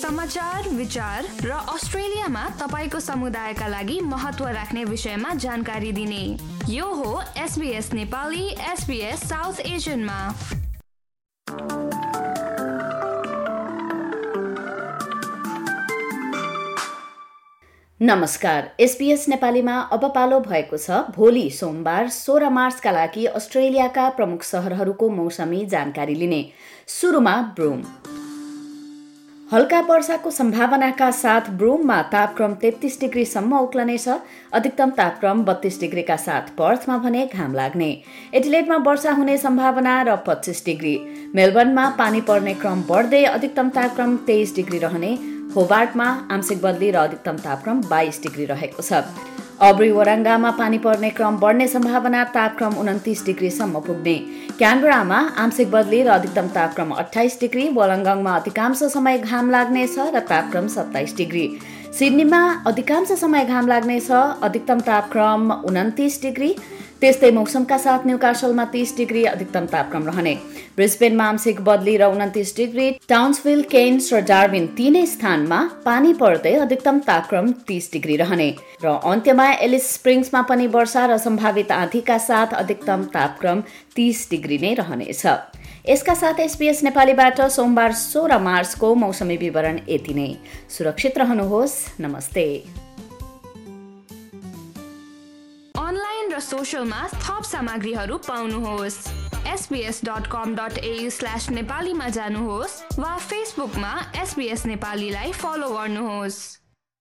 समाचार, विचार र अस्ट्रेलियामा तपाईको समुदायका लागि महत्त्व राख्ने विषयमा जानकारी दिने यो हो SBS नेपाली SBS साउथ एशियनमा। नमस्कार, SBS नेपालीमा अब पालो भएको छ भोलि सोमबार 16 मार्चका लागि अस्ट्रेलियाका प्रमुख शहरहरूको मौसमी जानकारी लिने। सुरुमा ब्रूम। हल्का वर्षाको सम्भावनाका साथ ब्रूममा तापक्रम 33 डिग्रीसम्म उक्लनेछ। अधिकतम तापक्रम 32 डिग्रीका साथ पर्थमा भने घाम लाग्ने। एडिलेडमा वर्षा हुने सम्भावना र 25 डिग्री। मेलबर्नमा पानी पर्ने क्रम बढ्दै अधिकतम तापक्रम 23 डिग्री रहने। होबार्टमा आंशिक बदली र अधिकतम तापक्रम 22 डिग्री रहेको छ। अब्री वराङ्गामा पानी पर्ने क्रम बढ्ने सम्भावना, तापक्रम 29 डिग्रीसम्म पुग्ने। क्यानबरामा आंशिक बदली र अधिकतम तापक्रम 28 डिग्री। वोलङ्गङमा अधिकांश समय घाम लाग्नेछ र तापक्रम 27 डिग्री। सिडनीमा अधिकांश समय घाम लाग्नेछ, अधिकतम तापक्रम 29 डिग्री। त्यस्तै मौसमका साथ न्यूकासलमा 30 डिग्री अधिकतम तापक्रम रहने। ब्रिस्बेनमा आंशिक बदली र 29 डिग्री। टाउन्सभिल, केन्स र डार्विन तीनै स्थानमा पानी पर्दै अधिकतम तापक्रम 30 डिग्री रहने। र अन्त्यमा एलिस स्प्रिङ्समा पनि वर्षा र सम्भावित आँधीका साथ अधिकतम तापक्रम 30 डिग्री नै रहनेछ। यसका साथ SBS नेपालीबाट सोमबार 16 मार्चको मौसमी विवरण यति नै। सुरक्षित रहनुहोस्। नमस्ते। अनलाइन र सोशलमा थप सामग्रीहरू पाउनुहोस्। sbs.com.au/नेपालीमा जानुहोस् वा फेसबुकमा SBS नेपालीलाई फलो गर्नुहोस्।